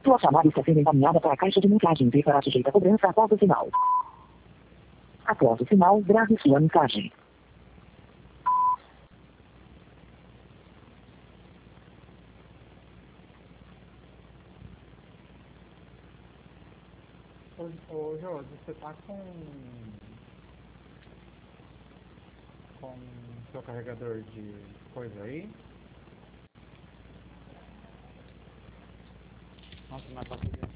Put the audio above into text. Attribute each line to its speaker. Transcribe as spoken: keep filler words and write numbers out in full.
Speaker 1: Sua chamada está sendo encaminhada para a caixa de mensagens e será sujeita a cobrança após o sinal. Após o sinal, grave sua mensagem.
Speaker 2: Ô, ô Josi, você tá com... com seu carregador de coisa aí? Nossa, mas tá